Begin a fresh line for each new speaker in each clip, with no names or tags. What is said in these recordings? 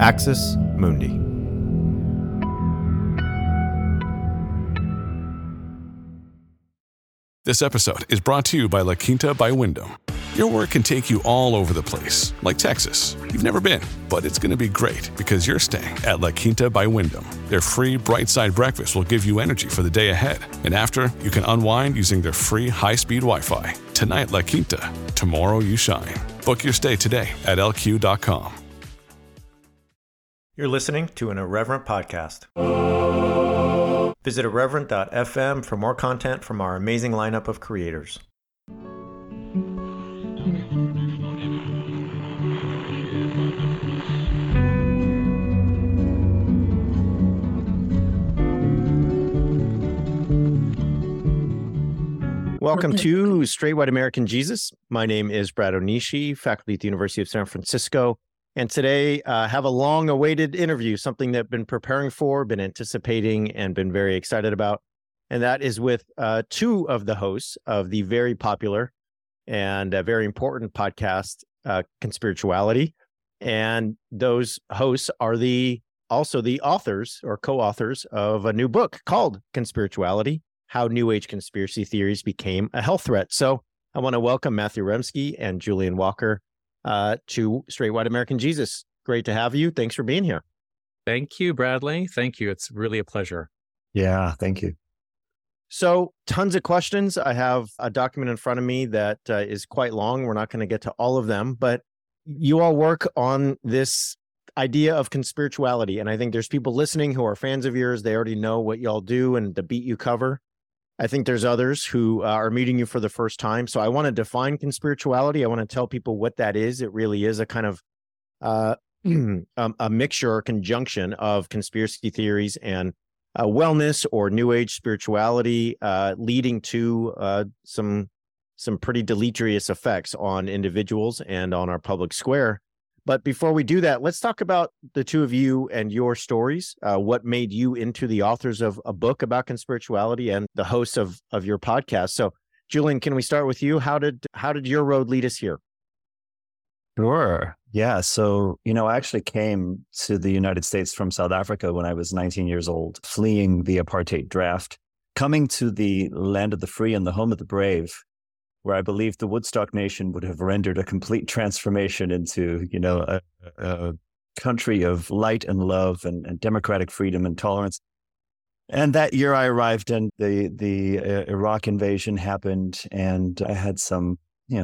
Axis Mundi.
This episode is brought to you by La Quinta by Wyndham. Your work can take you all over the place, like Texas. You've never been, but it's going to be great because you're staying at La Quinta by Wyndham. Their free Bright Side breakfast will give you energy for the day ahead. And after, you can unwind using their free high-speed Wi-Fi. Tonight, La Quinta. Tomorrow, you shine. Book your stay today at lq.com.
You're listening to an Irreverent podcast. Visit irreverent.fm for more content from our amazing lineup of creators. Welcome to Straight White American Jesus. My name is Brad Onishi, faculty at the University of San Francisco. And today I have a long-awaited interview, something that I've been preparing for, been anticipating, and been very excited about. And that is with two of the hosts of the very popular and very important podcast, Conspirituality. And those hosts are also the authors or co-authors of a new book called Conspirituality: How New Age Conspiracy Theories Became a Health Threat. So I want to welcome Matthew Remski and Julian Walker to Straight White American Jesus. Great to have you. Thanks for being here.
Thank you, Bradley. Thank you. It's really a pleasure.
Yeah, thank you.
So tons of questions. I have a document in front of me that is quite long. We're not going to get to all of them, but you all work on this idea of conspirituality. And I think there's people listening who are fans of yours. They already know what y'all do and the beat you cover. I think there's others who are meeting you for the first time. So I want to define conspirituality. I want to tell people what that is. It really is a kind of a mixture or conjunction of conspiracy theories and wellness or New Age spirituality, leading to some pretty deleterious effects on individuals and on our public square. But before we do that, let's talk about the two of you and your stories. What made you into the authors of a book about conspirituality and the hosts of your podcast? So, Julian, can we start with you? How did your road lead us here?
Sure. Yeah. So, I actually came to the United States from South Africa when I was 19 years old, fleeing the apartheid draft, coming to the land of the free and the home of the brave, where I believe the Woodstock Nation would have rendered a complete transformation into, a country of light and love and democratic freedom and tolerance. And that year I arrived and the Iraq invasion happened, and I had some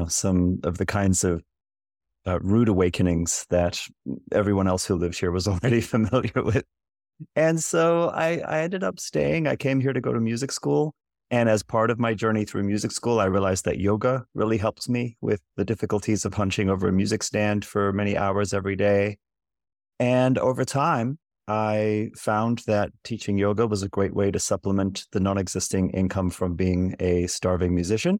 of the kinds of rude awakenings that everyone else who lived here was already familiar with. And so I ended up staying. I came here to go to music school. And as part of my journey through music school, I realized that yoga really helped me with the difficulties of hunching over a music stand for many hours every day. And over time, I found that teaching yoga was a great way to supplement the non-existing income from being a starving musician.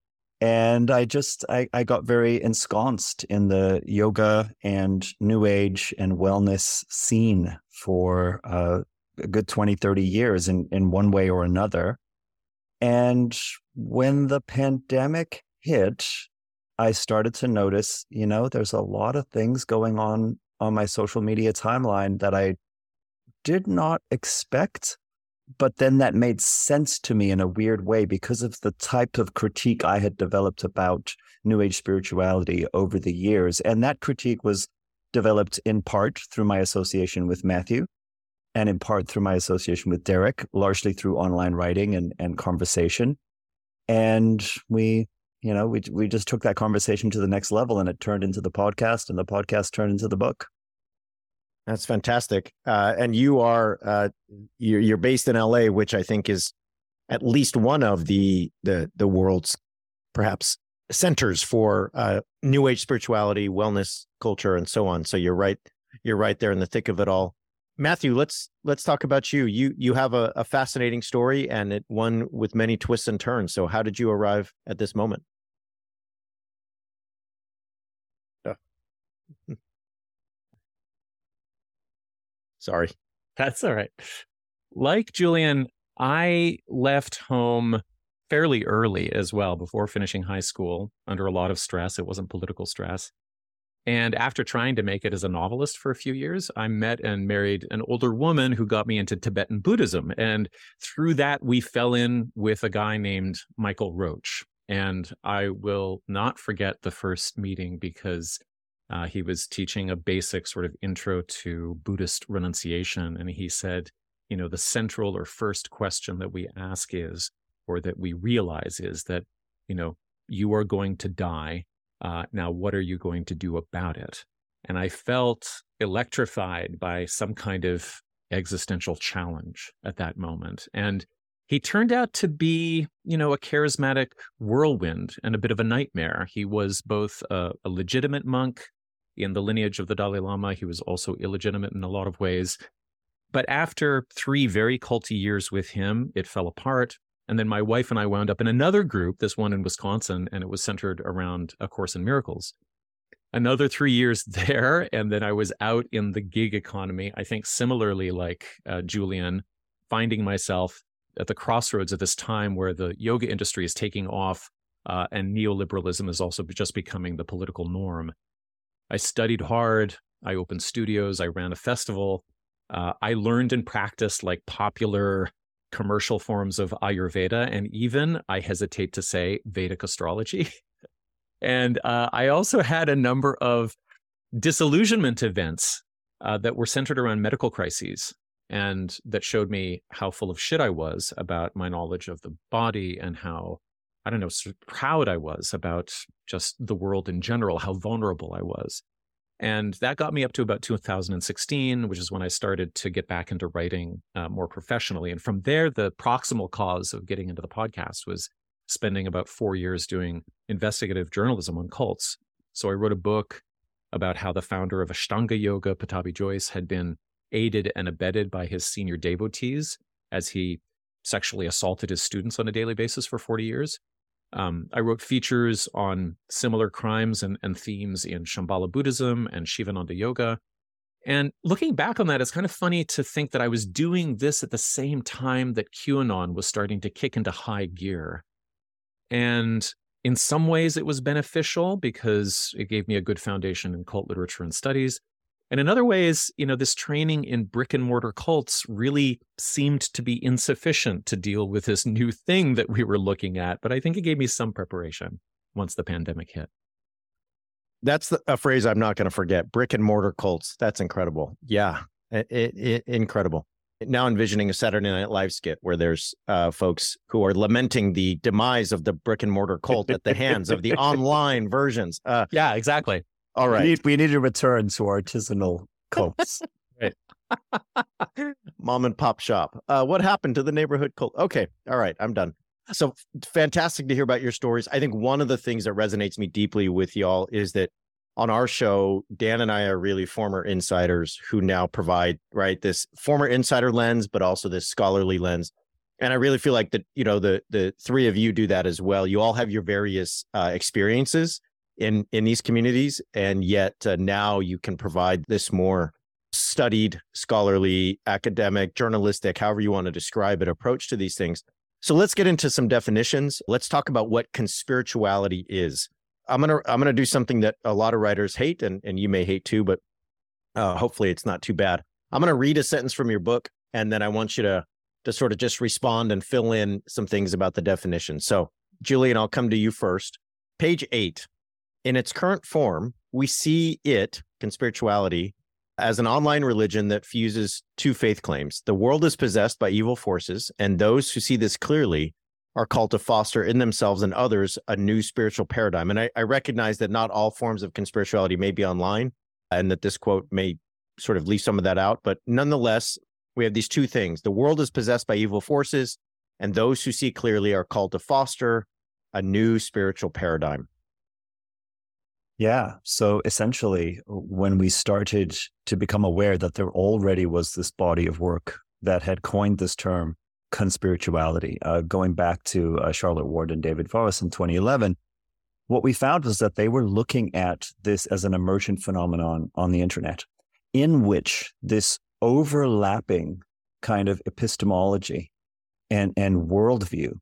And I got very ensconced in the yoga and New Age and wellness scene for a good 20, 30 years in one way or another. And when the pandemic hit, I started to notice, there's a lot of things going on my social media timeline that I did not expect, but then that made sense to me in a weird way because of the type of critique I had developed about New Age spirituality over the years. And that critique was developed in part through my association with Matthew, and in part through my association with Derek, largely through online writing and conversation. And we just took that conversation to the next level, and it turned into the podcast, and the podcast turned into the book.
That's fantastic. And you are you're based in LA, which I think is at least one of the world's perhaps centers for New Age spirituality, wellness, culture, and so on. So you're right there in the thick of it all. Matthew, let's talk about you. You have a fascinating story, and one with many twists and turns. So how did you arrive at this moment? Sorry.
That's all right. Like Julian, I left home fairly early as well, before finishing high school, under a lot of stress. It wasn't political stress. And after trying to make it as a novelist for a few years, I met and married an older woman who got me into Tibetan Buddhism. And through that, we fell in with a guy named Michael Roach. And I will not forget the first meeting because he was teaching a basic sort of intro to Buddhist renunciation. And he said, the central or first question that we ask is, or that we realize is that, you are going to die. Now, what are you going to do about it? And I felt electrified by some kind of existential challenge at that moment. And he turned out to be, a charismatic whirlwind and a bit of a nightmare. He was both a legitimate monk in the lineage of the Dalai Lama. He was also illegitimate in a lot of ways. But after 3 very culty years with him, it fell apart. And then my wife and I wound up in another group, this one in Wisconsin, and it was centered around A Course in Miracles. Another 3 years there, and then I was out in the gig economy, I think similarly like Julian, finding myself at the crossroads of this time where the yoga industry is taking off and neoliberalism is also just becoming the political norm. I studied hard. I opened studios. I ran a festival. I learned and practiced like popular commercial forms of Ayurveda, and even, I hesitate to say, Vedic astrology. And I also had a number of disillusionment events that were centered around medical crises and that showed me how full of shit I was about my knowledge of the body and how, sort of proud I was about just the world in general, how vulnerable I was. And that got me up to about 2016, which is when I started to get back into writing more professionally. And from there, the proximal cause of getting into the podcast was spending about 4 years doing investigative journalism on cults. So I wrote a book about how the founder of Ashtanga Yoga, Pattabhi Jois, had been aided and abetted by his senior devotees as he sexually assaulted his students on a daily basis for 40 years. I wrote features on similar crimes and themes in Shambhala Buddhism and Shivananda Yoga. And looking back on that, it's kind of funny to think that I was doing this at the same time that QAnon was starting to kick into high gear. And in some ways, it was beneficial because it gave me a good foundation in cult literature and studies. And in other ways, this training in brick and mortar cults really seemed to be insufficient to deal with this new thing that we were looking at. But I think it gave me some preparation once the pandemic hit.
That's a phrase I'm not going to forget. Brick and mortar cults. That's incredible. Yeah, incredible. Now envisioning a Saturday Night Live skit where there's folks who are lamenting the demise of the brick and mortar cult at the hands of the online versions.
Yeah, exactly.
All right.
We need to return to artisanal cults.
Right. Mom and pop shop. What happened to the neighborhood cult? Okay. All right. I'm done. So fantastic to hear about your stories. I think one of the things that resonates me deeply with y'all is that on our show, Dan and I are really former insiders who now provide, right, this former insider lens, but also this scholarly lens. And I really feel like that, the 3 of you do that as well. You all have your various experiences in these communities, and yet now you can provide this more studied, scholarly, academic, journalistic, however you want to describe it, approach to these things. So let's get into some definitions. Let's talk about what conspirituality is. I'm gonna do something that a lot of writers hate, and you may hate too, but hopefully it's not too bad. I'm gonna read a sentence from your book, and then I want you to sort of just respond and fill in some things about the definition. So, Julian, I'll come to you first. Page 8. In its current form, we see it, conspirituality, as an online religion that fuses 2 faith claims. The world is possessed by evil forces, and those who see this clearly are called to foster in themselves and others a new spiritual paradigm. And I recognize that not all forms of conspirituality may be online, and that this quote may sort of leave some of that out. But nonetheless, we have these 2 things. The world is possessed by evil forces, and those who see clearly are called to foster a new spiritual paradigm.
Yeah. So essentially, when we started to become aware that there already was this body of work that had coined this term, conspirituality, going back to Charlotte Ward and David Forrest in 2011, what we found was that they were looking at this as an emergent phenomenon on the internet, in which this overlapping kind of epistemology and worldview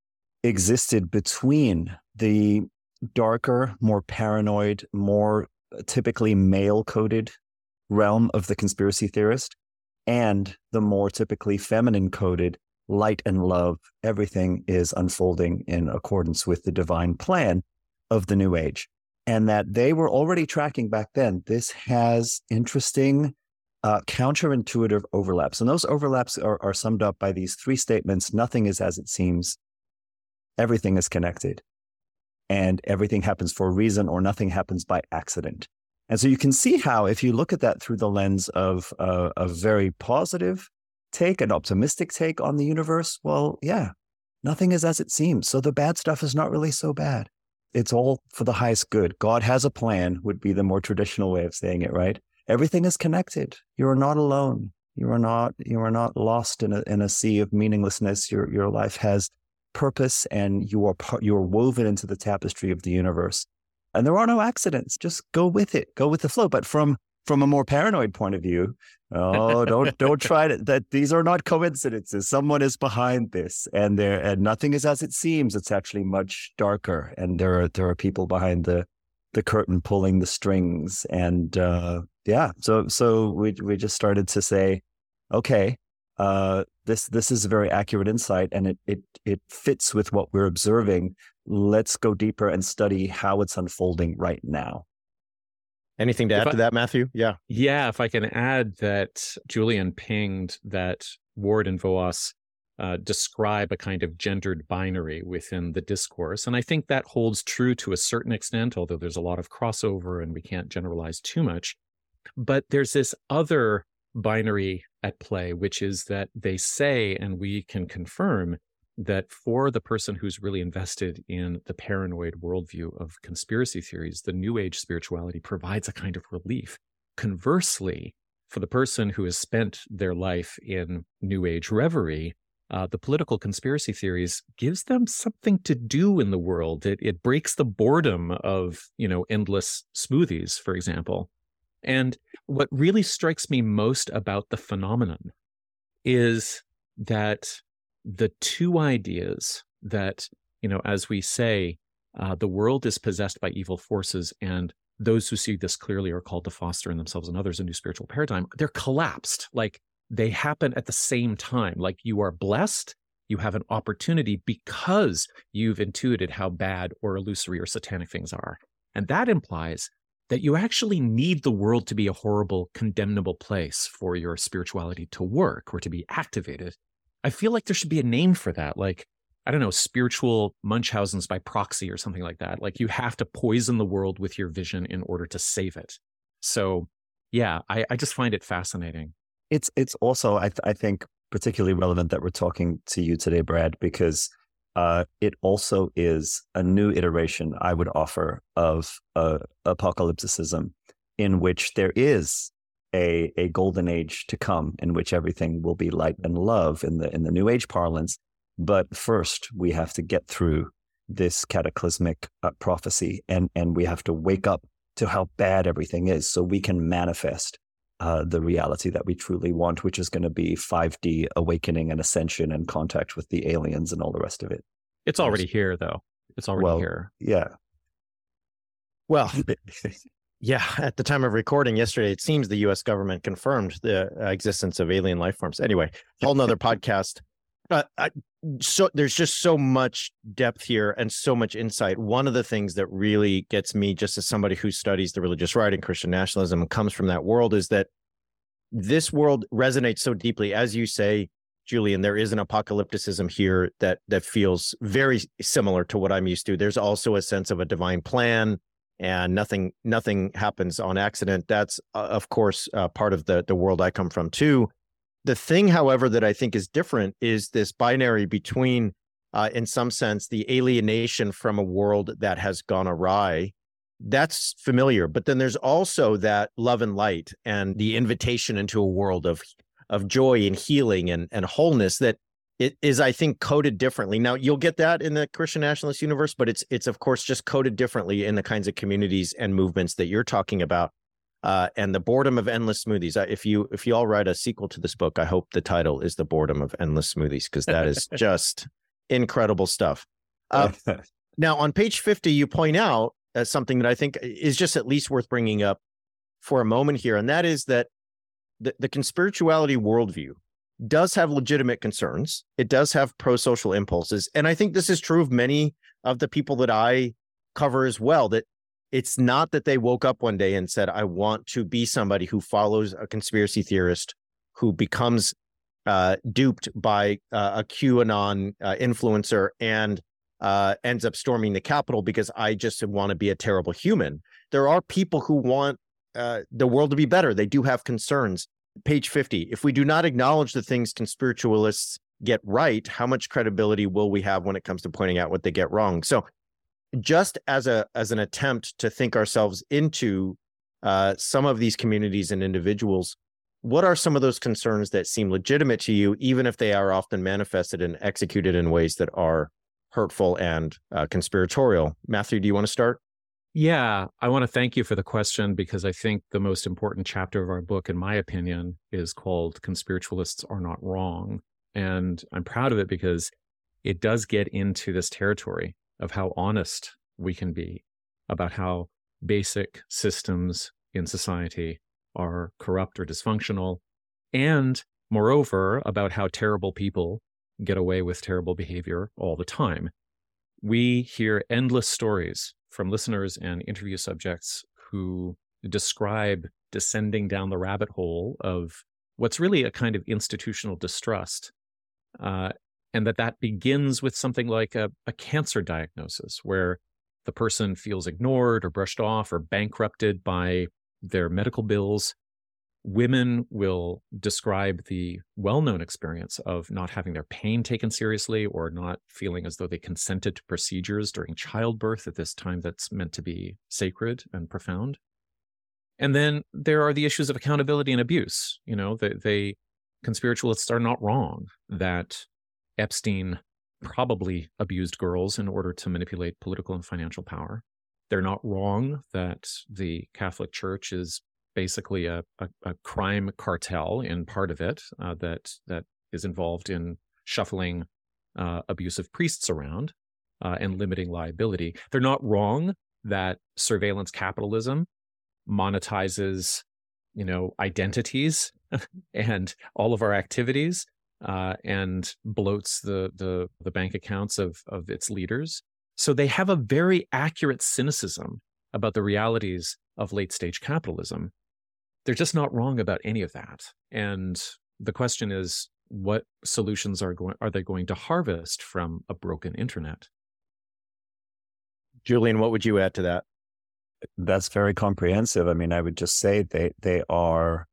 existed between the darker, more paranoid, more typically male-coded realm of the conspiracy theorist and the more typically feminine-coded light and love. Everything is unfolding in accordance with the divine plan of the New Age. And that they were already tracking back then. This has interesting counterintuitive overlaps. And those overlaps are summed up by these three statements. Nothing is as it seems. Everything is connected. And everything happens for a reason, or nothing happens by accident. And so you can see how, if you look at that through the lens of a very positive take, an optimistic take on the universe, well, yeah, nothing is as it seems. So the bad stuff is not really so bad. It's all for the highest good. God has a plan would be the more traditional way of saying it, right? Everything is connected. You are not alone. You are not lost in a sea of meaninglessness. Your life has purpose, and you are woven into the tapestry of the universe. And there are no accidents. Just go with it. Go with the flow. But from a more paranoid point of view, don't try to, that these are not coincidences. Someone is behind this, and nothing is as it seems. It's actually much darker, and there are people behind the curtain pulling the strings. And so we just started to say, okay, this is a very accurate insight, and it fits with what we're observing. Let's go deeper and study how it's unfolding right now.
Anything to add to that, Matthew? Yeah.
Yeah, if I can add that Julian pinged that Ward and Voas describe a kind of gendered binary within the discourse. And I think that holds true to a certain extent, although there's a lot of crossover and we can't generalize too much. But there's this other binary at play, which is that they say, and we can confirm, that for the person who's really invested in the paranoid worldview of conspiracy theories, the New Age spirituality provides a kind of relief. Conversely, for the person who has spent their life in New Age reverie, the political conspiracy theories gives them something to do in the world. It breaks the boredom of, endless smoothies, for example. And what really strikes me most about the phenomenon is that the two ideas that, as we say, the world is possessed by evil forces, and those who see this clearly are called to foster in themselves and others a new spiritual paradigm, they're collapsed. Like, they happen at the same time. Like, you are blessed, you have an opportunity because you've intuited how bad or illusory or satanic things are. And that implies that you actually need the world to be a horrible, condemnable place for your spirituality to work or to be activated. I feel like there should be a name for that. Like, I don't know, spiritual Munchausen's by proxy or something like that. Like, you have to poison the world with your vision in order to save it. So yeah, I just find it fascinating.
It's also, I think, particularly relevant that we're talking to you today, Brad, because it also is a new iteration, I would offer, of apocalypticism, in which there is a golden age to come, in which everything will be light and love in the New Age parlance. But first, we have to get through this cataclysmic prophecy, and we have to wake up to how bad everything is, so we can manifest the reality that we truly want, which is going to be 5D awakening and ascension and contact with the aliens and all the rest of it.
It's already here, though. It's already here.
Yeah.
Well, yeah, at the time of recording yesterday, it seems the U.S. government confirmed the existence of alien life forms. Anyway, whole nother podcast. So there's just so much depth here and so much insight. One of the things that really gets me, just as somebody who studies the religious right and Christian nationalism and comes from that world, is that this world resonates so deeply. As you say, Julian, there is an apocalypticism here that feels very similar to what I'm used to. There's also a sense of a divine plan, and nothing happens on accident. That's, of course, part of the world I come from too. The thing, however, that I think is different is this binary between, in some sense, the alienation from a world that has gone awry. That's familiar. But then there's also that love and light and the invitation into a world of joy and healing and wholeness that it is, I think, coded differently. Now, you'll get that in the Christian nationalist universe, but it's of course just coded differently in the kinds of communities and movements that you're talking about. And the boredom of endless smoothies. If you all write a sequel to this book, I hope the title is The Boredom of Endless Smoothies, because that is just incredible stuff. Now, on page 50, you point out something that I think is just at least worth bringing up for a moment here. And that is that the conspirituality worldview does have legitimate concerns. It does have pro-social impulses. And I think this is true of many of the people that I cover as well, that it's not that they woke up one day and said, I want to be somebody who follows a conspiracy theorist who becomes duped by a QAnon influencer and ends up storming the Capitol because I just want to be a terrible human. There are people who want the world to be better. They do have concerns. Page 50, if we do not acknowledge the things conspiritualists get right, how much credibility will we have when it comes to pointing out what they get wrong? So just as an attempt to think ourselves into some of these communities and individuals, what are some of those concerns that seem legitimate to you, even if they are often manifested and executed in ways that are hurtful and conspiratorial? Matthew, do you want to start?
Yeah, I want to thank you for the question, because I think the most important chapter of our book, in my opinion, is called Conspiritualists Are Not Wrong. And I'm proud of it because it does get into this territory of how honest we can be about how basic systems in society are corrupt or dysfunctional, and moreover, about how terrible people get away with terrible behavior all the time. We hear endless stories from listeners and interview subjects who describe descending down the rabbit hole of what's really a kind of institutional distrust, and that begins with something like a cancer diagnosis, where the person feels ignored or brushed off or bankrupted by their medical bills. Women will describe the well-known experience of not having their pain taken seriously or not feeling as though they consented to procedures during childbirth at this time that's meant to be sacred and profound. And then there are the issues of accountability and abuse. You know, conspiritualists are not wrong that Epstein probably abused girls in order to manipulate political and financial power. They're not wrong that the Catholic Church is basically a crime cartel in part of it that is involved in shuffling abusive priests around and limiting liability. They're not wrong that surveillance capitalism monetizes, identities and all of our activities and bloats the bank accounts of its leaders. So they have a very accurate cynicism about the realities of late-stage capitalism. They're just not wrong about any of that. And the question is, what solutions are they going to harvest from a broken internet?
Julian, what would you add to that?
That's very comprehensive. I mean, I would just say they are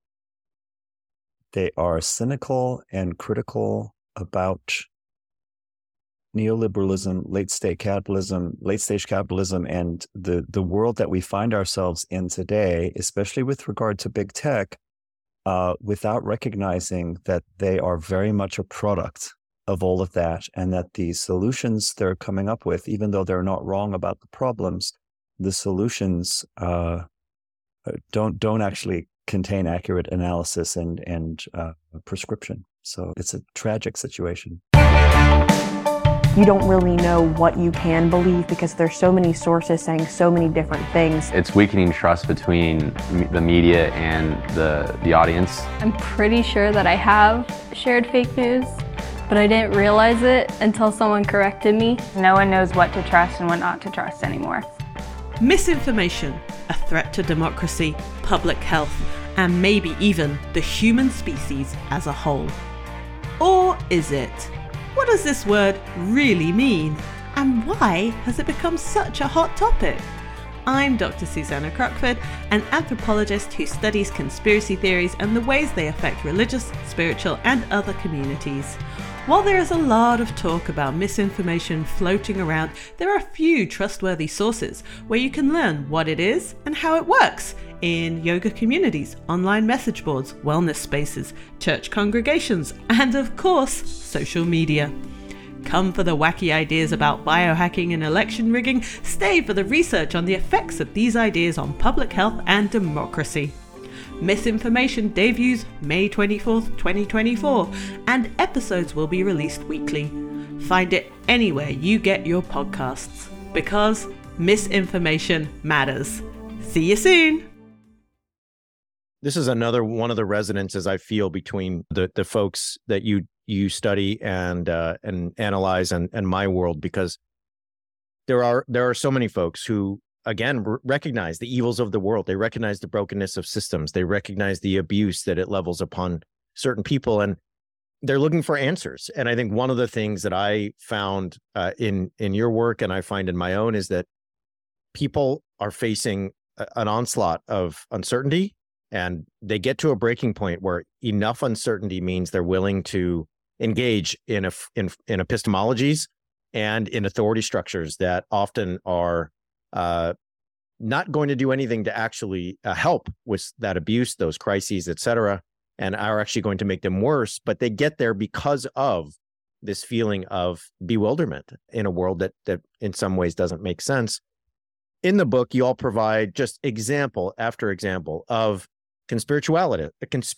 cynical and critical about neoliberalism, late-stage capitalism, and the world that we find ourselves in today, especially with regard to big tech, without recognizing that they are very much a product of all of that, and that the solutions they're coming up with, even though they're not wrong about the problems, the solutions don't actually contain accurate analysis and prescription. So it's a tragic situation.
You don't really know what you can believe because there's so many sources saying so many different things.
It's weakening trust between the media and the audience.
I'm pretty sure that I have shared fake news, but I didn't realize it until someone corrected me.
No one knows what to trust and what not to trust anymore.
Misinformation, a threat to democracy, public health, and maybe even the human species as a whole. Or is it? What does this word really mean? And why has it become such a hot topic? I'm Dr. Susanna Crockford, an anthropologist who studies conspiracy theories and the ways they affect religious, spiritual, and other communities. While there is a lot of talk about misinformation floating around, there are a few trustworthy sources where you can learn what it is and how it works in yoga communities, online message boards, wellness spaces, church congregations, and of course, social media. Come for the wacky ideas about biohacking and election rigging, stay for the research on the effects of these ideas on public health and democracy. Misinformation debuts May 24th, 2024, and episodes will be released weekly. Find it anywhere you get your podcasts. because misinformation matters. See you soon.
This is another one of the resonances I feel between the folks that you study and analyze and my world, because there are so many folks who, again, recognize the evils of the world. They recognize the brokenness of systems. They recognize the abuse that it levels upon certain people, and they're looking for answers. And I think one of the things that I found in your work, and I find in my own, is that people are facing an onslaught of uncertainty, and they get to a breaking point where enough uncertainty means they're willing to engage in epistemologies and in authority structures that often are not going to do anything to actually help with that abuse, those crises, et cetera, and are actually going to make them worse. But they get there because of this feeling of bewilderment in a world that in some ways doesn't make sense. In the book, you all provide just example after example of conspiritualists.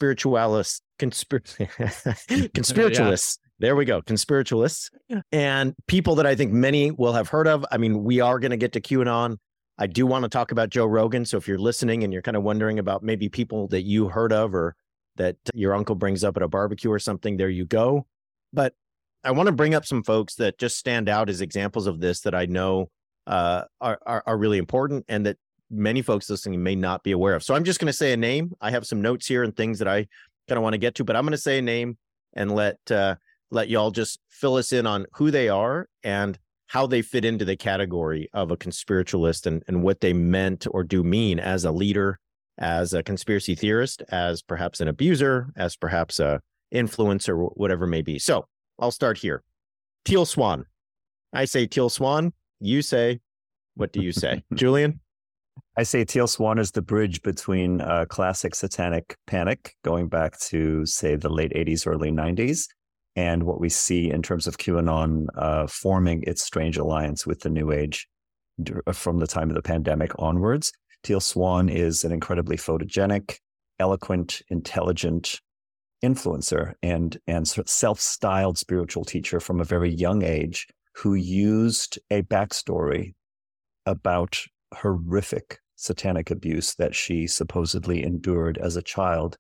There we go. Conspiritualists and people that I think many will have heard of. I mean, we are going to get to QAnon. I do want to talk about Joe Rogan. So if you're listening and you're kind of wondering about maybe people that you heard of or that your uncle brings up at a barbecue or something, there you go. But I want to bring up some folks that just stand out as examples of this that I know are really important and that many folks listening may not be aware of. So I'm just going to say a name. I have some notes here and things that I kind of want to get to, but I'm going to say a name and let y'all just fill us in on who they are and how they fit into the category of a conspiritualist and what they meant or do mean as a leader, as a conspiracy theorist, as perhaps an abuser, as perhaps a influencer, whatever it may be. So I'll start here. Teal Swan. I say Teal Swan. You say, what do you say? Julian?
I say Teal Swan is the bridge between classic satanic panic going back to, say, the late 80s, early 90s, and what we see in terms of QAnon forming its strange alliance with the New Age from the time of the pandemic onwards. Teal Swan is an incredibly photogenic, eloquent, intelligent influencer and self-styled spiritual teacher from a very young age who used a backstory about horrific satanic abuse that she supposedly endured as a child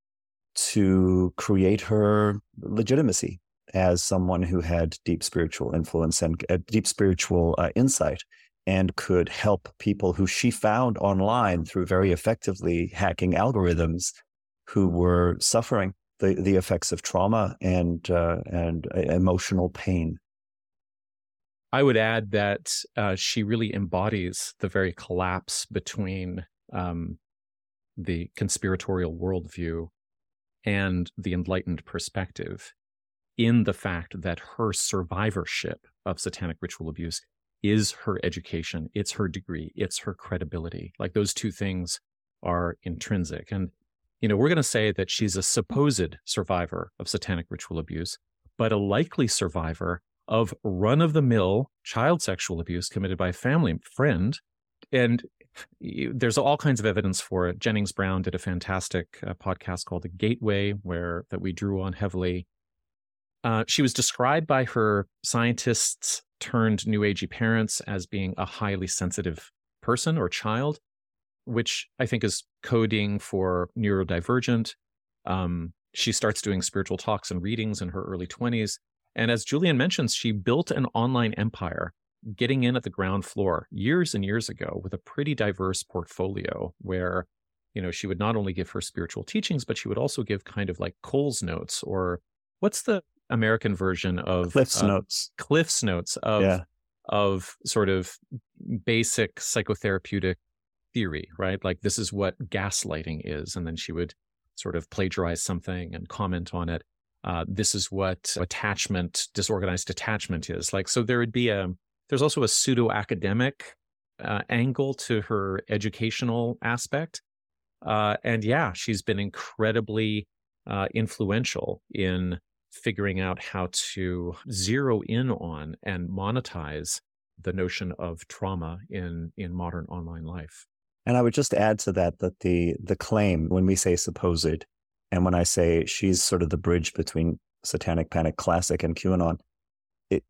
to create her legitimacy as someone who had deep spiritual influence and deep spiritual insight and could help people who she found online through very effectively hacking algorithms who were suffering the effects of trauma and emotional pain.
I would add that she really embodies the very collapse between the conspiratorial worldview and the enlightened perspective in the fact that her survivorship of satanic ritual abuse is her education, it's her degree, it's her credibility. Like those two things are intrinsic. And, you know, we're going to say that she's a supposed survivor of satanic ritual abuse, but a likely survivor of run-of-the-mill child sexual abuse committed by a family friend. And there's all kinds of evidence for it. Jennings Brown did a fantastic podcast called The Gateway, that we drew on heavily. She was described by her scientists turned New Agey parents as being a highly sensitive person or child, which I think is coding for neurodivergent. She starts doing spiritual talks and readings in her early 20s. And as Julian mentions, she built an online empire, getting in at the ground floor years and years ago with a pretty diverse portfolio where, you know, she would not only give her spiritual teachings, but she would also give kind of like Coles Notes, or what's the American version of
Cliff's Notes.
Cliff's Notes of sort of basic psychotherapeutic theory, right? Like this is what gaslighting is. And then she would sort of plagiarize something and comment on it. This is what disorganized attachment is. Like, so there would be there's also a pseudo-academic angle to her educational aspect. And yeah, she's been incredibly influential in figuring out how to zero in on and monetize the notion of trauma in modern online life.
And I would just add to that the claim, when we say supposed, and when I say she's sort of the bridge between Satanic Panic Classic and QAnon,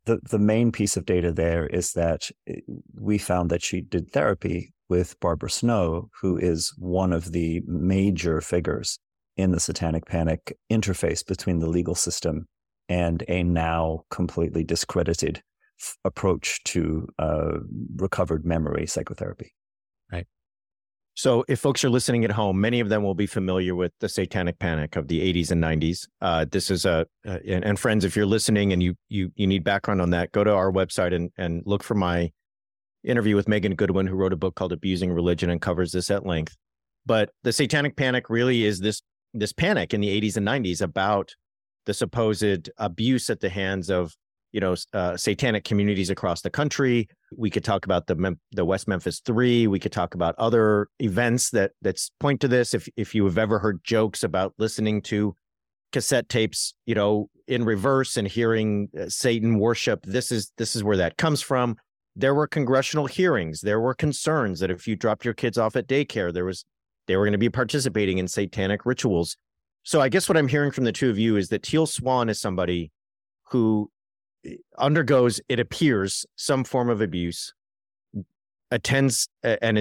the main piece of data there is that we found that she did therapy with Barbara Snow, who is one of the major figures in the Satanic Panic interface between the legal system and a now completely discredited approach to recovered memory psychotherapy.
Right. So if folks are listening at home, many of them will be familiar with the Satanic Panic of the 80s and 90s. This is and friends, if you're listening and you need background on that, go to our website and look for my interview with Megan Goodwin, who wrote a book called Abusing Religion and covers this at length. But the Satanic Panic really is this panic in the 80s and 90s about the supposed abuse at the hands of satanic communities across the country. We could talk about the West Memphis 3. We could talk about other events that point to this. If you have ever heard jokes about listening to cassette tapes, in reverse and hearing Satan worship, this is where that comes from. There were congressional hearings. There were concerns that if you dropped your kids off at daycare, they were going to be participating in satanic rituals. So I guess what I'm hearing from the two of you is that Teal Swan is somebody who undergoes, it appears, some form of abuse, attends and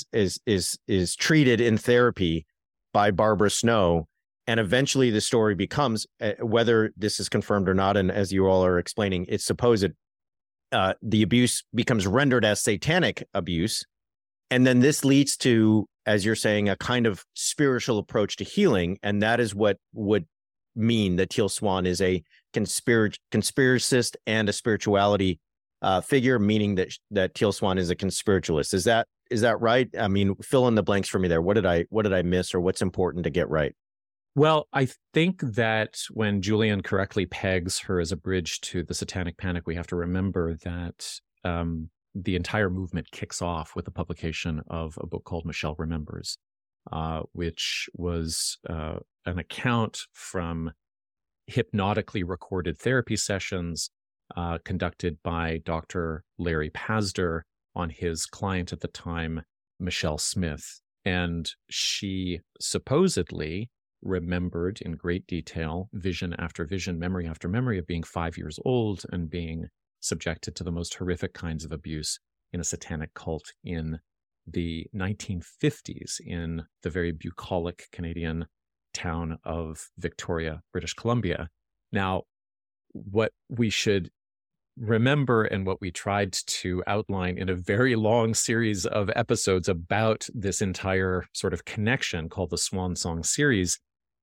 is treated in therapy by Barbara Snow, and eventually the story becomes, whether this is confirmed or not, and as you all are explaining, it's supposed the abuse becomes rendered as satanic abuse, and then this leads to, as you're saying, a kind of spiritual approach to healing, and that is what would mean that Teal Swan is a conspiracist and a spirituality figure, meaning that Teal Swan is a conspiritualist. Is that right? I mean, fill in the blanks for me there. What did I miss, or what's important to get right?
Well, I think that when Julian correctly pegs her as a bridge to the Satanic Panic, we have to remember that the entire movement kicks off with the publication of a book called Michelle Remembers, which was an account from hypnotically recorded therapy sessions conducted by Dr. Larry Pazder on his client at the time, Michelle Smith. And she supposedly remembered in great detail, vision after vision, memory after memory, of being 5 years old and being subjected to the most horrific kinds of abuse in a satanic cult in the 1950s in the very bucolic Canadian town of Victoria, British Columbia. Now, what we should remember, and what we tried to outline in a very long series of episodes about this entire sort of connection called the Swan Song series,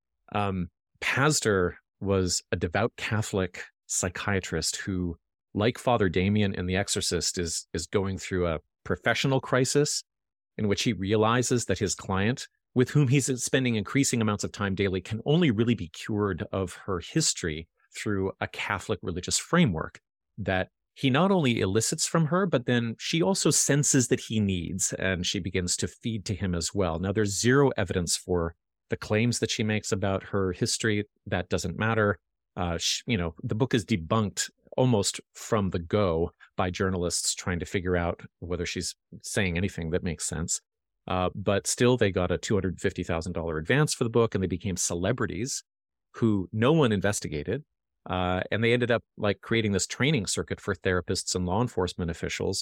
Pazder was a devout Catholic psychiatrist who, like Father Damien in The Exorcist, is going through a professional crisis in which he realizes that his client, with whom he's spending increasing amounts of time daily, can only really be cured of her history through a Catholic religious framework that he not only elicits from her, but then she also senses that he needs, and she begins to feed to him as well. Now, there's zero evidence for the claims that she makes about her history. That doesn't matter. The book is debunked almost from the go by journalists trying to figure out whether she's saying anything that makes sense. But still, they got a $250,000 advance for the book, and they became celebrities who no one investigated. And they ended up creating this training circuit for therapists and law enforcement officials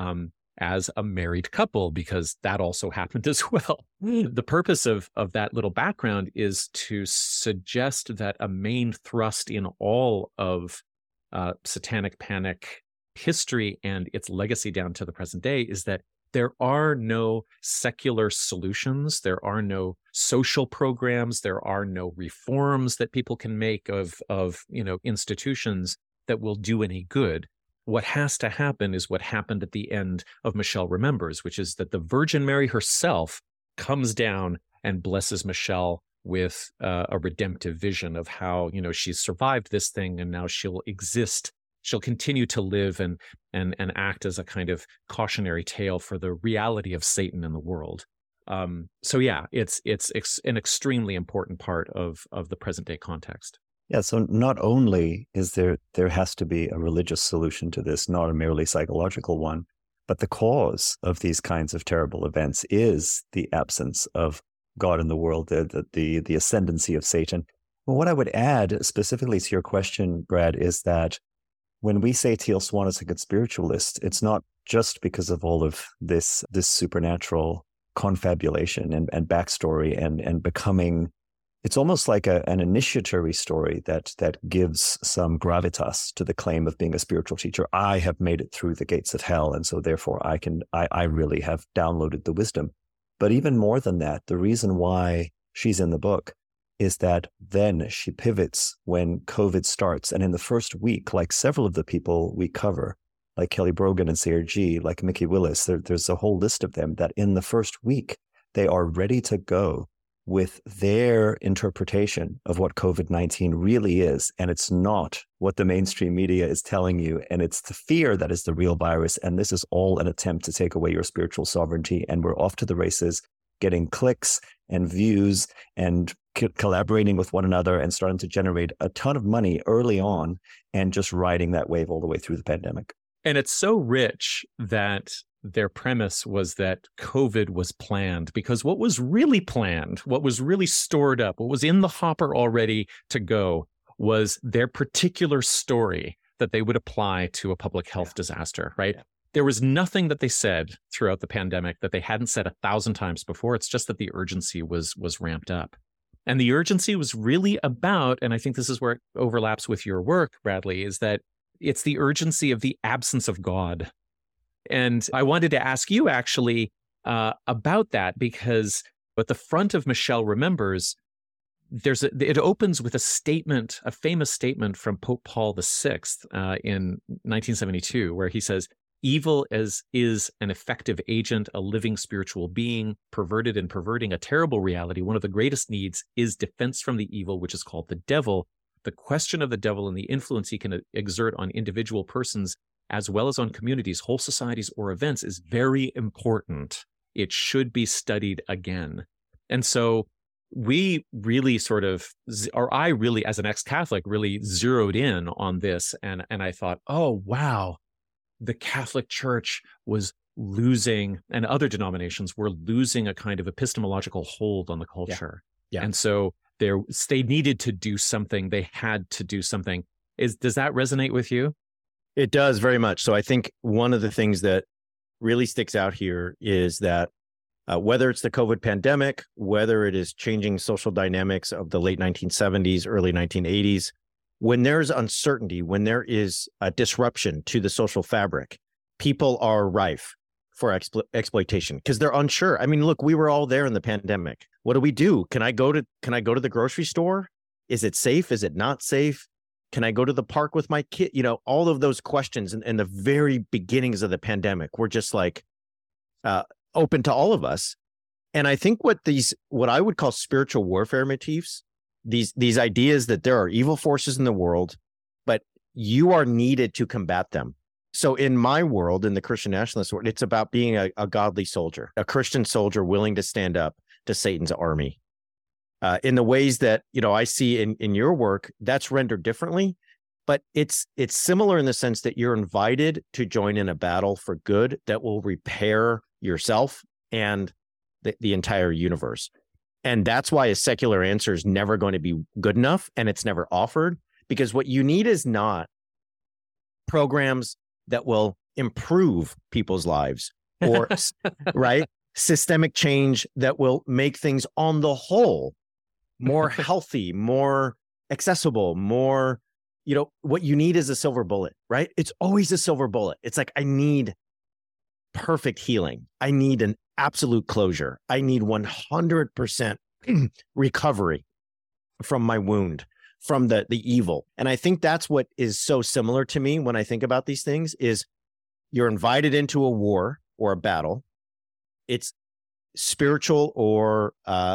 as a married couple, because that also happened as well. The purpose of that little background is to suggest that a main thrust in all of Satanic Panic history and its legacy down to the present day is that there are no secular solutions. There are no social programs. There are no reforms that people can make of institutions that will do any good. What has to happen is what happened at the end of Michelle Remembers, which is that the Virgin Mary herself comes down and blesses Michelle with a redemptive vision of how, she's survived this thing, and now she'll exist. She'll continue to live and act as a kind of cautionary tale for the reality of Satan in the world. So yeah, it's an extremely important part of the present day context.
Yeah, so not only is there has to be a religious solution to this, not a merely psychological one, but the cause of these kinds of terrible events is the absence of God in the world, the ascendancy of Satan. Well, what I would add specifically to your question, Brad, is that when we say Teal Swan is a good spiritualist, it's not just because of all of this supernatural confabulation and backstory and becoming. It's almost like an initiatory story that gives some gravitas to the claim of being a spiritual teacher. I have made it through the gates of hell, and so therefore I really have downloaded the wisdom. But even more than that, the reason why she's in the book is that then she pivots when COVID starts. And in the first week, like several of the people we cover, like Kelly Brogan and Sayre G, like Mikki Willis, there's a whole list of them that in the first week, they are ready to go with their interpretation of what COVID-19 really is. And it's not what the mainstream media is telling you. And it's the fear that is the real virus. And this is all an attempt to take away your spiritual sovereignty. And we're off to the races, getting clicks and views and collaborating with one another and starting to generate a ton of money early on and just riding that wave all the way through the pandemic.
And it's so rich that their premise was that COVID was planned, because what was really planned, what was really stored up, what was in the hopper already to go was their particular story that they would apply to a public health disaster, right? Yeah. There was nothing that they said throughout the pandemic that they hadn't said 1,000 times before. It's just that the urgency was ramped up. And the urgency was really about, and I think this is where it overlaps with your work, Bradley, is that it's the urgency of the absence of God. And I wanted to ask you actually about that, because at the front of Michelle Remembers, it opens with a statement, a famous statement from Pope Paul VI in 1972, where he says, "Evil is an effective agent, a living spiritual being, perverted and perverting a terrible reality. One of the greatest needs is defense from the evil, which is called the devil. The question of the devil and the influence he can exert on individual persons, as well as on communities, whole societies, or events, is very important. It should be studied again." And so we really I really, as an ex-Catholic, really zeroed in on this. And I thought, oh, wow, the Catholic Church was losing, and other denominations were losing a kind of epistemological hold on the culture. Yeah. And so they needed to do something. They had to do something. Does that resonate with you?
It does very much. So I think one of the things that really sticks out here is that whether it's the COVID pandemic, whether it is changing social dynamics of the late 1970s, early 1980s, when there's uncertainty, when there is a disruption to the social fabric, people are rife for exploitation because they're unsure. I mean, look, we were all there in the pandemic. What do? Can I go to the grocery store? Is it safe? Is it not safe? Can I go to the park with my kid? You know, all of those questions in the very beginnings of the pandemic were just like open to all of us. And I think what I would call spiritual warfare motifs, these ideas that there are evil forces in the world, but you are needed to combat them. So in my world, in the Christian nationalist world, it's about being a godly soldier, a Christian soldier willing to stand up to Satan's army. In the ways that, you know, I see in your work, that's rendered differently, but it's similar in the sense that you're invited to join in a battle for good that will repair yourself and the entire universe. And that's why a secular answer is never going to be good enough, and it's never offered, because what you need is not programs that will improve people's lives or right, systemic change that will make things on the whole more healthy, more accessible, more, you know, what you need is a silver bullet, right? It's always a silver bullet. It's like, I need perfect healing. I need an absolute closure. I need 100% recovery from my wound, from the evil. And I think that's what is so similar to me when I think about these things is you're invited into a war or a battle. It's spiritual or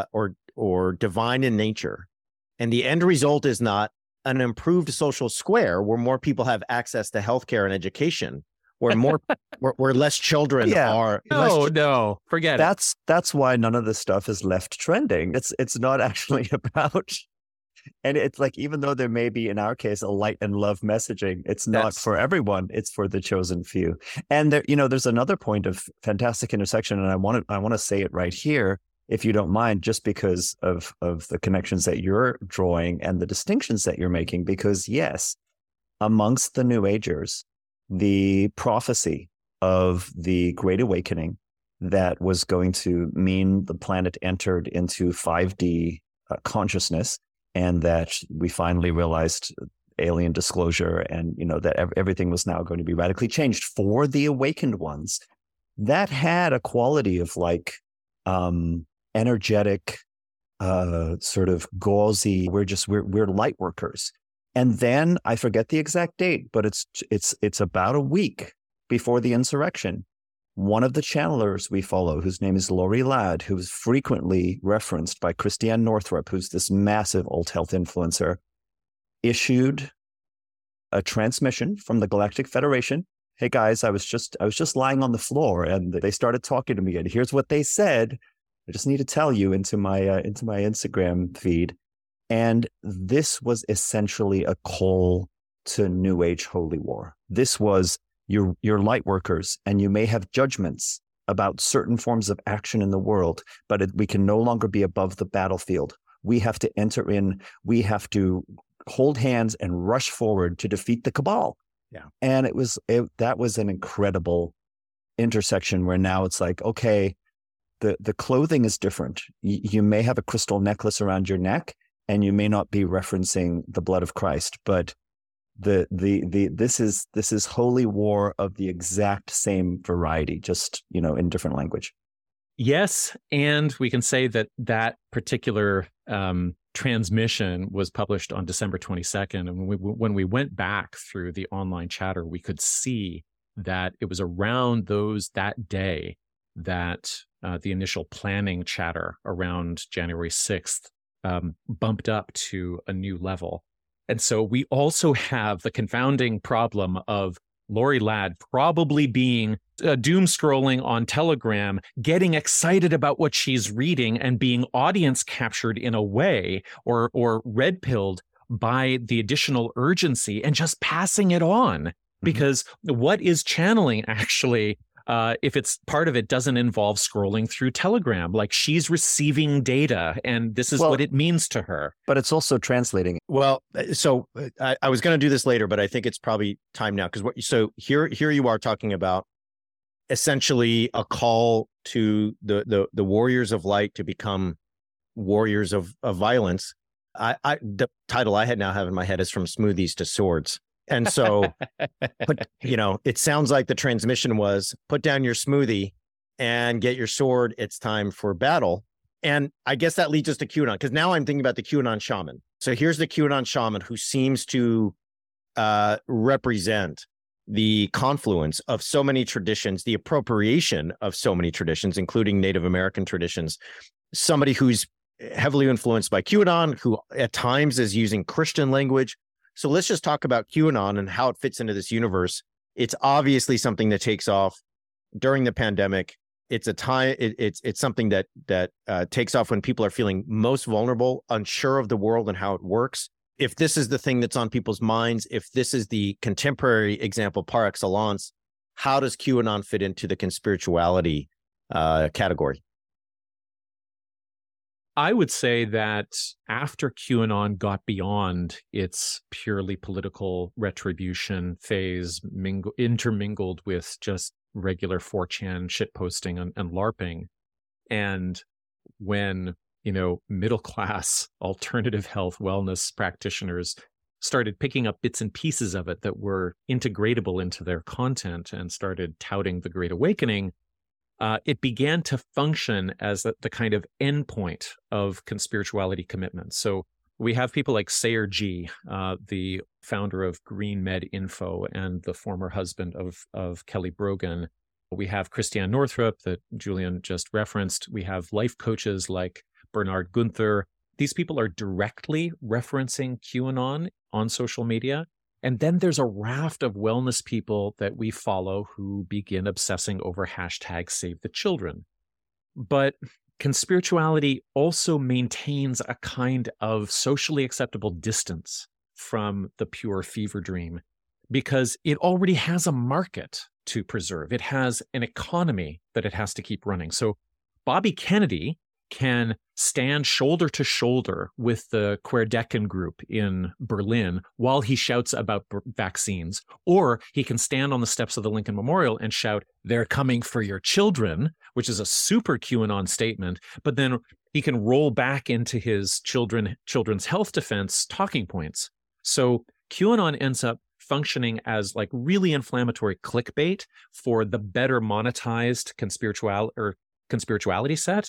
divine in nature. And the end result is not an improved social square where more people have access to healthcare and education, where where less children are.
No, forget
it. That's why none of this stuff is left trending. It's not actually about, and it's like, even though there may be in our case a light and love messaging, it's not for everyone. It's for the chosen few. And there, you know, there's another point of fantastic intersection, and I want to say it right here, if you don't mind, just because of the connections that you're drawing and the distinctions that you're making. Because yes, amongst the New Agers the prophecy of the Great Awakening that was going to mean the planet entered into 5D consciousness, and that we finally realized alien disclosure, and that everything was now going to be radically changed for the awakened ones. That had a quality of like energetic, sort of gauzy. We're light workers. And then I forget the exact date, but it's about a week before the insurrection. One of the channelers we follow, whose name is Lori Ladd, who is frequently referenced by Christiane Northrup, who's this massive Alt Health influencer, issued a transmission from the Galactic Federation. Hey guys, I was just lying on the floor and they started talking to me, and here's what they said. I just need to tell you into my Instagram feed. And this was essentially a call to New Age holy war. This was you're light workers, and you may have judgments about certain forms of action in the world, but we can no longer be above the battlefield. We have to enter in. We have to hold hands and rush forward to defeat the cabal.
Yeah.
And that was an incredible intersection where now it's like, okay, the clothing is different. You may have a crystal necklace around your neck, and you may not be referencing the blood of Christ, but this is holy war of the exact same variety, just in different language.
Yes, and we can say that particular transmission was published on December 22nd, and when we went back through the online chatter, we could see that it was around that day that the initial planning chatter around January 6th bumped up to a new level. And so we also have the confounding problem of Lori Ladd probably being doom scrolling on Telegram, getting excited about what she's reading and being audience captured in a way, or red pilled by the additional urgency and just passing it on. Because what is channeling actually, if it's part of it doesn't involve scrolling through Telegram, like she's receiving data and this is what it means to her.
But it's also translating.
Well, so I was going to do this later, but I think it's probably time now. So here you are talking about essentially a call to the warriors of light to become warriors of violence. The title I now have in my head is From Smoothies to Swords. And so, but it sounds like the transmission was put down your smoothie and get your sword. It's time for battle. And I guess that leads us to QAnon, because now I'm thinking about the QAnon shaman. So here's the QAnon shaman who seems to represent the confluence of so many traditions, the appropriation of so many traditions, including Native American traditions. Somebody who's heavily influenced by QAnon, who at times is using Christian language. So let's just talk about QAnon and how it fits into this universe. It's obviously something that takes off during the pandemic. It's a time. It's something that takes off when people are feeling most vulnerable, unsure of the world and how it works. If this is the thing that's on people's minds, if this is the contemporary example par excellence, how does QAnon fit into the conspirituality category?
I would say that after QAnon got beyond its purely political retribution phase, intermingled with just regular 4chan shitposting and LARPing, and when, middle-class alternative health wellness practitioners started picking up bits and pieces of it that were integratable into their content and started touting the Great Awakening, it began to function as the kind of endpoint of conspirituality commitments. So we have people like Sayer Ji, the founder of Green Med Info and the former husband of Kelly Brogan. We have Christiane Northrup that Julian just referenced. We have life coaches like Bernard Gunther. These people are directly referencing QAnon on social media. And then there's a raft of wellness people that we follow who begin obsessing over #SaveTheChildren. But conspirituality also maintains a kind of socially acceptable distance from the pure fever dream because it already has a market to preserve. It has an economy that it has to keep running. So Bobby Kennedy can stand shoulder to shoulder with the Querdecken group in Berlin while he shouts about vaccines. Or he can stand on the steps of the Lincoln Memorial and shout, "They're coming for your children," which is a super QAnon statement. But then he can roll back into his children's health defense talking points. So QAnon ends up functioning as like really inflammatory clickbait for the better monetized conspirituality set.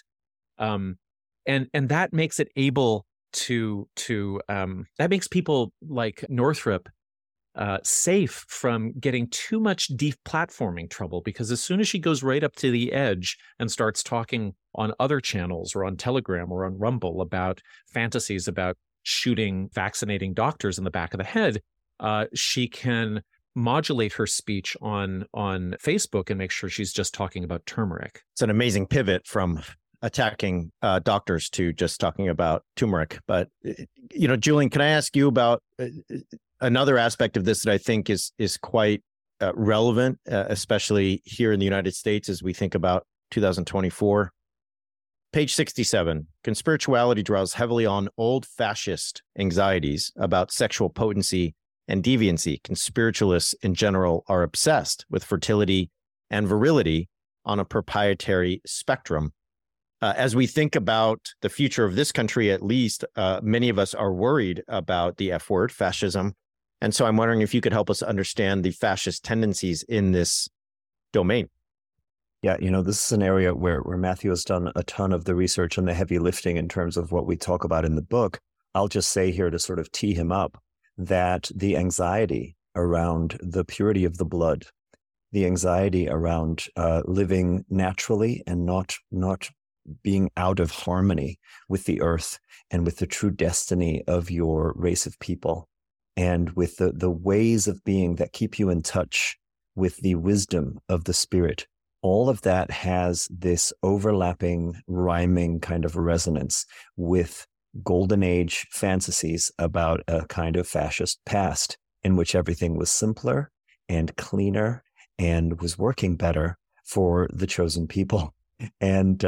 And that makes it able to that makes people like Northrop safe from getting too much deplatforming trouble, because as soon as she goes right up to the edge and starts talking on other channels or on Telegram or on Rumble about fantasies about shooting vaccinating doctors in the back of the head, she can modulate her speech on Facebook and make sure she's just talking about turmeric.
It's an amazing pivot from attacking doctors to just talking about turmeric. But, Julian, can I ask you about another aspect of this that I think is quite relevant, especially here in the United States as we think about 2024? Page 67, conspirituality draws heavily on old fascist anxieties about sexual potency and deviancy. Conspiritualists in general are obsessed with fertility and virility on a proprietary spectrum. As we think about the future of this country, at least, many of us are worried about the F word, fascism. And so I'm wondering if you could help us understand the fascist tendencies in this domain.
Yeah, this is an area where Matthew has done a ton of the research and the heavy lifting in terms of what we talk about in the book. I'll just say here to sort of tee him up that the anxiety around the purity of the blood, the anxiety around living naturally and not being out of harmony with the earth and with the true destiny of your race of people, and with the ways of being that keep you in touch with the wisdom of the spirit. All of that has this overlapping, rhyming kind of resonance with golden age fantasies about a kind of fascist past in which everything was simpler and cleaner and was working better for the chosen people. And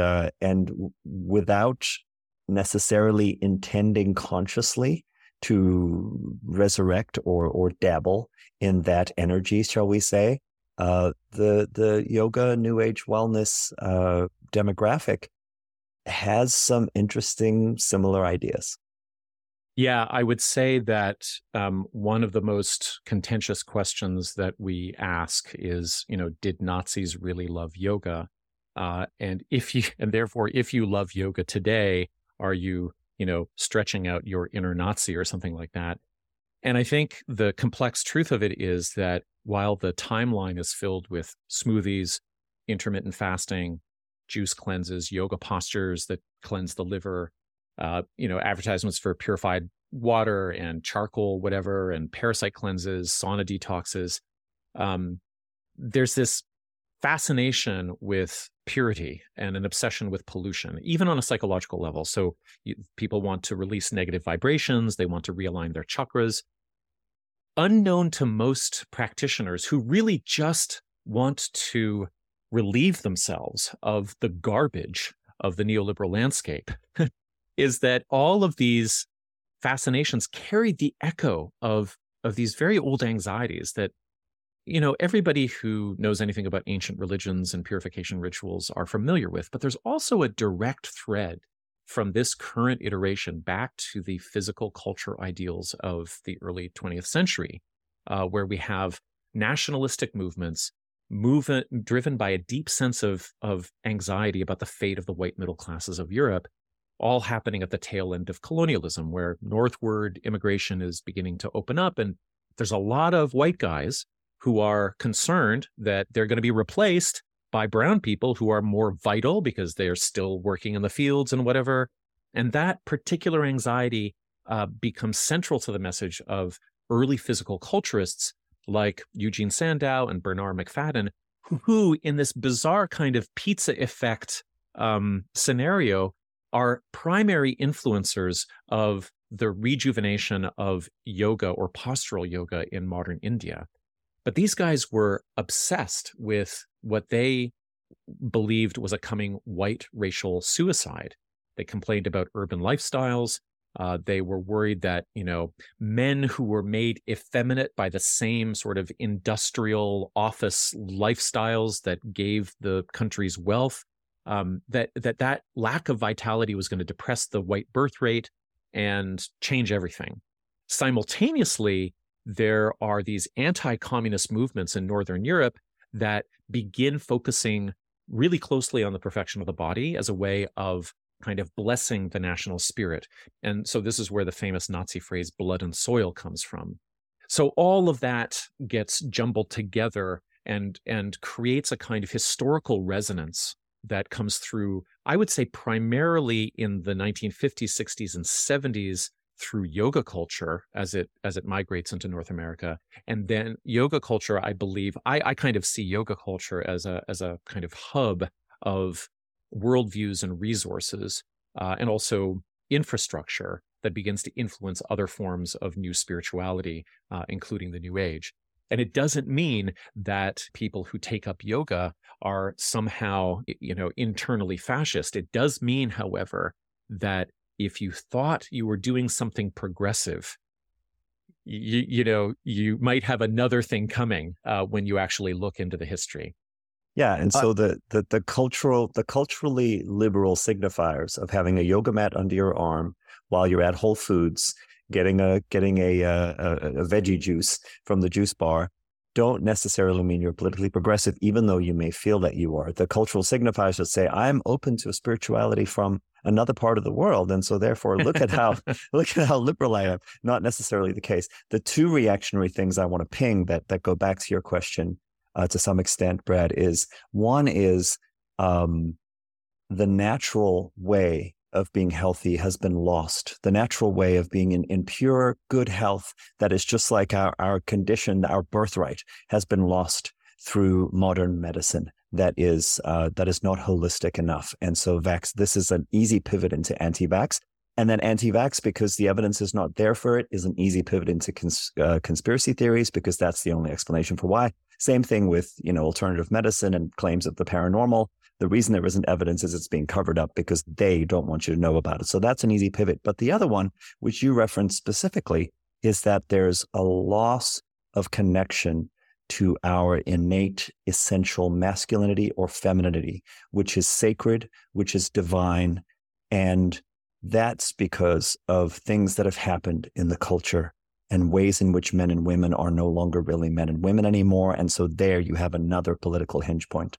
without necessarily intending consciously to resurrect or dabble in that energy, shall we say, the yoga, new age wellness demographic has some interesting similar ideas.
Yeah, I would say that one of the most contentious questions that we ask is, did Nazis really love yoga? And if you love yoga today, are you, stretching out your inner Nazi or something like that? And I think the complex truth of it is that while the timeline is filled with smoothies, intermittent fasting, juice cleanses, yoga postures that cleanse the liver, advertisements for purified water and charcoal, whatever, and parasite cleanses, sauna detoxes, there's this fascination with purity and an obsession with pollution, even on a psychological level. So people want to release negative vibrations. They want to realign their chakras. Unknown to most practitioners who really just want to relieve themselves of the garbage of the neoliberal landscape is that all of these fascinations carry the echo of these very old anxieties that everybody who knows anything about ancient religions and purification rituals are familiar with. But there's also a direct thread from this current iteration back to the physical culture ideals of the early 20th century, where we have nationalistic movements driven by a deep sense of anxiety about the fate of the white middle classes of Europe, all happening at the tail end of colonialism, where northward immigration is beginning to open up. And there's a lot of white guys who are concerned that they're going to be replaced by brown people who are more vital because they are still working in the fields and whatever. And that particular anxiety becomes central to the message of early physical culturists like Eugene Sandow and Bernard McFadden, who in this bizarre kind of pizza effect scenario are primary influencers of the rejuvenation of yoga or postural yoga in modern India. But these guys were obsessed with what they believed was a coming white racial suicide. They complained about urban lifestyles. They were worried that, men who were made effeminate by the same sort of industrial office lifestyles that gave the country's wealth, that lack of vitality was going to depress the white birth rate and change everything. Simultaneously, there are these anti-communist movements in Northern Europe that begin focusing really closely on the perfection of the body as a way of kind of blessing the national spirit. And so this is where the famous Nazi phrase blood and soil comes from. So all of that gets jumbled together and creates a kind of historical resonance that comes through, I would say, primarily in the 1950s, 60s, and 70s through yoga culture as it migrates into North America. And then yoga culture, I believe, I kind of see yoga culture as a kind of hub of worldviews and resources, and also infrastructure that begins to influence other forms of new spirituality, including the New Age. And it doesn't mean that people who take up yoga are somehow, internally fascist. It does mean, however, that if you thought you were doing something progressive, you might have another thing coming when you actually look into the history.
Yeah, and so the culturally liberal signifiers of having a yoga mat under your arm while you're at Whole Foods getting a veggie juice from the juice bar don't necessarily mean you're politically progressive, even though you may feel that you are. The cultural signifiers that say, I'm open to spirituality from another part of the world, and so therefore look at how liberal I am. Not necessarily the case. The two reactionary things I want to ping that go back to your question to some extent, Brad, is one is the natural way of being healthy has been lost. The natural way of being in pure good health that is just like our condition, our birthright, has been lost through modern medicine that is not holistic enough. And so this is an easy pivot into anti-vax. And then anti-vax, because the evidence is not there for it, is an easy pivot into conspiracy theories, because that's the only explanation for why. Same thing with, alternative medicine and claims of the paranormal. The reason there isn't evidence is it's being covered up because they don't want you to know about it. So that's an easy pivot. But the other one, which you referenced specifically, is that there's a loss of connection to our innate, essential masculinity or femininity, which is sacred, which is divine. And that's because of things that have happened in the culture and ways in which men and women are no longer really men and women anymore. And so there you have another political hinge point.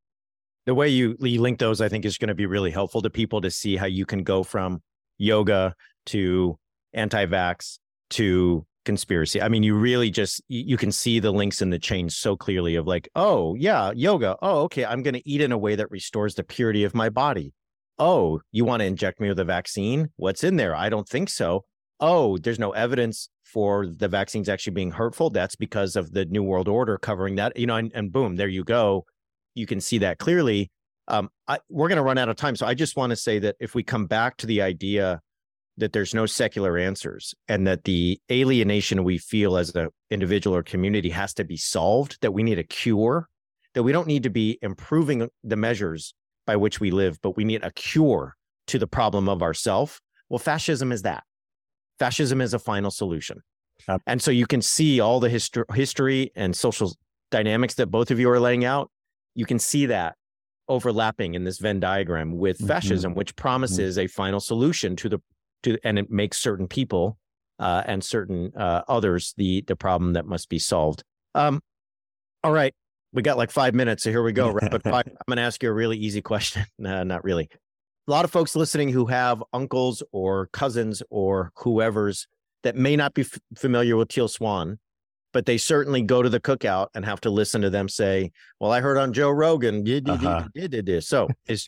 The way you link those, I think, is going to be really helpful to people to see how you can go from yoga to anti-vax to conspiracy. I mean, you really you can see the links in the chain so clearly of like, oh, yeah, yoga. Oh, okay, I'm going to eat in a way that restores the purity of my body. Oh, you want to inject me with a vaccine? What's in there? I don't think so. Oh, there's no evidence for the vaccines actually being hurtful. That's because of the New World Order covering that, and boom, there you go. You can see that clearly. We're going to run out of time. So I just want to say that if we come back to the idea that there's no secular answers and that the alienation we feel as an individual or community has to be solved, that we need a cure, that we don't need to be improving the measures by which we live, but we need a cure to the problem of ourself. Well, fascism is that. Fascism is a final solution. And so you can see all the history and social dynamics that both of you are laying out. You can see that overlapping in this Venn diagram with fascism, which promises a final solution and it makes certain people and certain others the problem that must be solved. All right, we got like 5 minutes, so here we go. But I'm going to ask you a really easy question. Not really. A lot of folks listening who have uncles or cousins or whoever's that may not be familiar with Teal Swan, but they certainly go to the cookout and have to listen to them say, well, I heard on Joe Rogan, did. So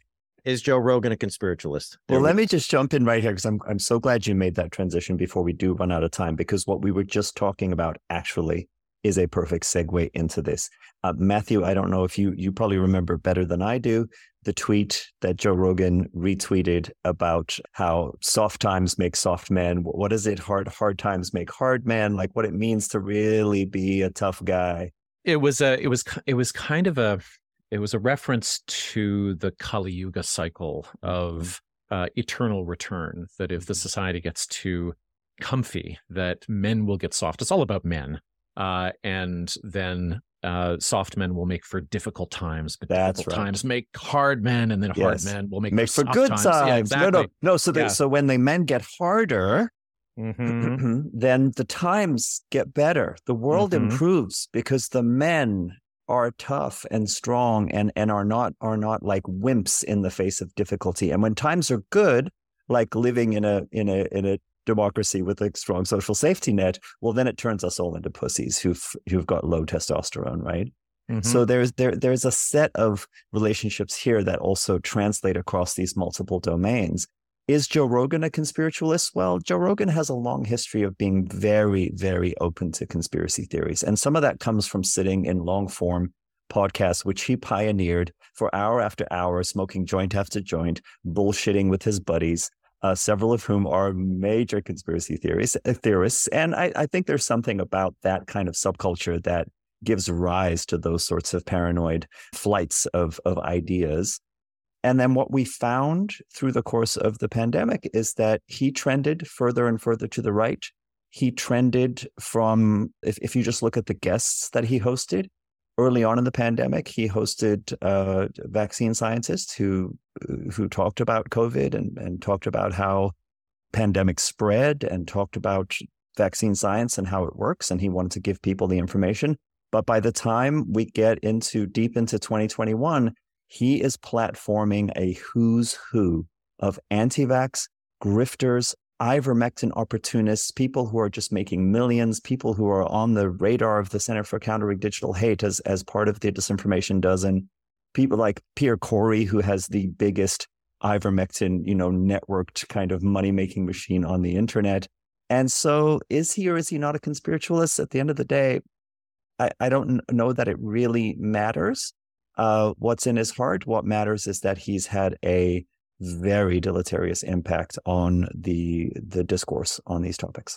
is Joe Rogan a conspiritualist?
Well, let me just jump in right here, because I'm so glad you made that transition before we do run out of time, because what we were just talking about actually is a perfect segue into this. Matthew, I don't know if you probably remember better than I do, the tweet that Joe Rogan retweeted about how soft times make soft men. What is it? Hard times make hard men. Like what it means to really be a tough guy.
It was a reference to the Kali Yuga cycle of eternal return, that if the society gets too comfy, that men will get soft. It's all about men. And then soft men will make for difficult times, but difficult times make hard men, and then hard men will make for
good times.
Yeah, exactly.
No. So when the men get harder, then the times get better. The world improves because the men are tough and strong and are not like wimps in the face of difficulty. And when times are good, like living in a democracy with a strong social safety net, well, then it turns us all into pussies who've got low testosterone, right? So there's a set of relationships here that also translate across these multiple domains. Is Joe Rogan a conspiritualist? Well, Joe Rogan has a long history of being very, very open to conspiracy theories. And some of that comes from sitting in long form podcasts, which he pioneered for hour after hour, smoking joint after joint, bullshitting with his buddies, several of whom are major conspiracy theorists. And I think there's something about that kind of subculture that gives rise to those sorts of paranoid flights of ideas. And then what we found through the course of the pandemic is that he trended further and further to the right. He trended from, if you just look at the guests that he hosted, early on in the pandemic, he hosted vaccine scientists who talked about COVID and talked about how pandemics spread and talked about vaccine science and how it works. And he wanted to give people the information. But by the time we get deep into 2021, he is platforming a who's who of anti-vax, grifters, ivermectin opportunists, people who are just making millions, people who are on the radar of the Center for Countering Digital Hate as part of the Disinformation Dozen, people like Pierre Corey, who has the biggest ivermectin, networked kind of money-making machine on the internet. And so is he or is he not a conspiritualist? At the end of the day, I don't know that it really matters. What's in his heart. What matters is that he's had a very deleterious impact on the discourse on these topics.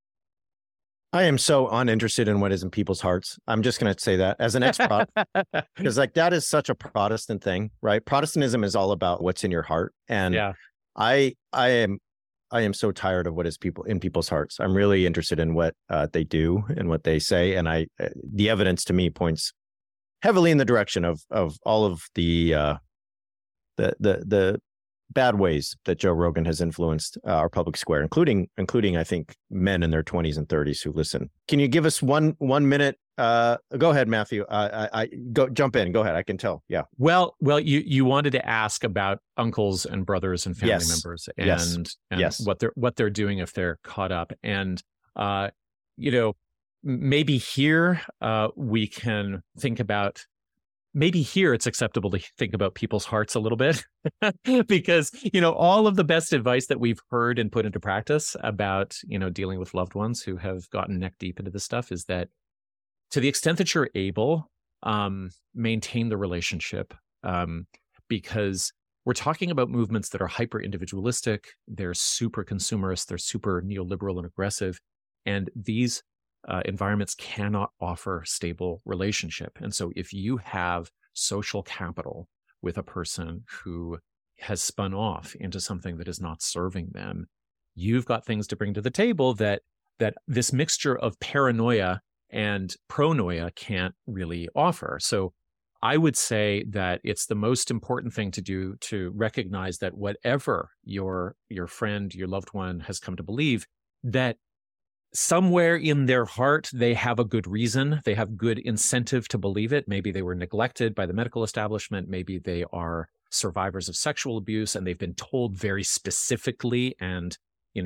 I am so uninterested in what is in people's hearts. I'm just going to say that as an ex-Prot, because that is such a Protestant thing, right? Protestantism is all about what's in your heart, and I am so tired of what is in people's hearts. I'm really interested in what they do and what they say, and the evidence to me points heavily in the direction of all of the bad ways that Joe Rogan has influenced our public square, including I think men in their 20s and 30s who listen. Can you give us one minute? Go ahead, Matthew. Jump in. Go ahead. I can tell. Yeah.
Well, you wanted to ask about uncles and brothers and family members and what they're doing if they're caught up. And maybe here we can think about, maybe here it's acceptable to think about people's hearts a little bit because, all of the best advice that we've heard and put into practice about, dealing with loved ones who have gotten neck deep into this stuff is that to the extent that you're able, maintain the relationship, because we're talking about movements that are hyper individualistic, they're super consumerist, they're super neoliberal and aggressive, and these environments cannot offer stable relationship. And so if you have social capital with a person who has spun off into something that is not serving them, you've got things to bring to the table that this mixture of paranoia and pronoia can't really offer. So I would say that it's the most important thing to do to recognize that whatever your friend, your loved one has come to believe, that somewhere in their heart, they have a good reason. They have good incentive to believe it. Maybe they were neglected by the medical establishment. Maybe they are survivors of sexual abuse and they've been told very specifically and,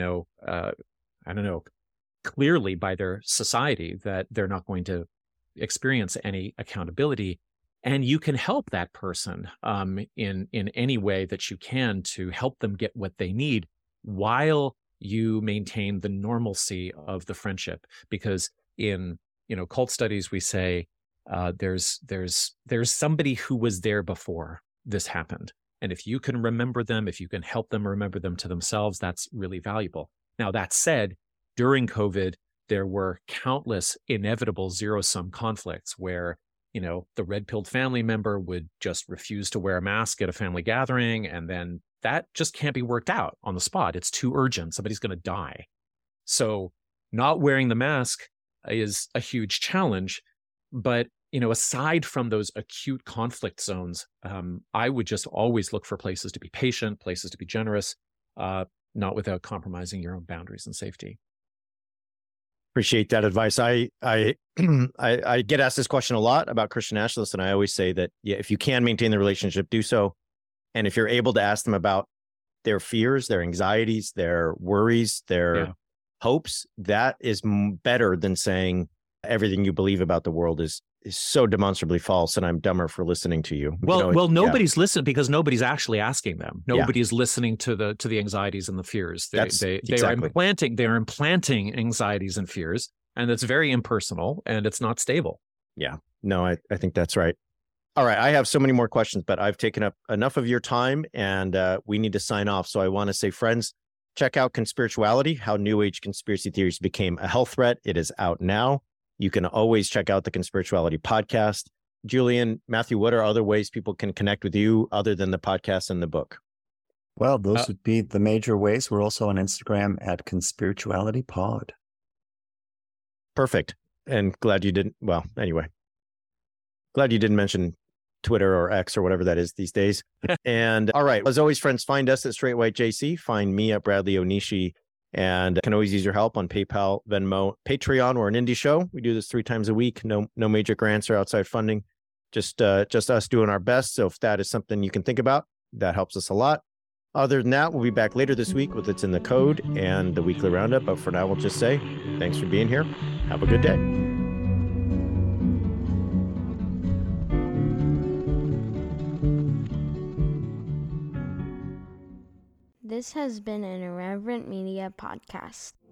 clearly by their society that they're not going to experience any accountability. And you can help that person in any way that you can to help them get what they need while you maintain the normalcy of the friendship. Because in cult studies we say there's somebody who was there before this happened, and if you can remember them, if you can help them remember them to themselves, that's really valuable. Now that said, during COVID there were countless inevitable zero-sum conflicts where the red-pilled family member would just refuse to wear a mask at a family gathering, and then that just can't be worked out on the spot. It's too urgent. Somebody's going to die. So not wearing the mask is a huge challenge. But, aside from those acute conflict zones, I would just always look for places to be patient, places to be generous, not without compromising your own boundaries and safety.
Appreciate that advice. I get asked this question a lot about Christian nationalists, and I always say that, if you can maintain the relationship, do so. And if you're able to ask them about their fears, their anxieties, their worries, their hopes, that is better than saying everything you believe about the world is so demonstrably false, and I'm dumber for listening to you.
Well, nobody's listening because nobody's actually asking them. Nobody's listening to the anxieties and the fears. They are implanting anxieties and fears, and it's very impersonal and it's not stable.
Yeah, no, I think that's right. All right, I have so many more questions, but I've taken up enough of your time, and we need to sign off. So I want to say, friends, check out Conspirituality: How New Age Conspiracy Theories Became a Health Threat. It is out now. You can always check out the Conspirituality podcast. Julian, Matthew, what are other ways people can connect with you other than the podcast and the book?
Well, those would be the major ways. We're also on Instagram at ConspiritualityPod.
Perfect. And glad you didn't. Well, anyway, glad you didn't mention Twitter or X or whatever that is these days. And all right, as always, friends, find us at Straight White JC. Find me at Bradley Onishi. And can always use your help on PayPal, Venmo, Patreon. We're an indie show. We do this 3 times a week. No major grants or outside funding. Just us doing our best. So if that is something you can think about, that helps us a lot. Other than that, we'll be back later this week with It's in the Code and the weekly roundup. But for now, we'll just say thanks for being here. Have a good day.
This has been an Irreverent Media podcast.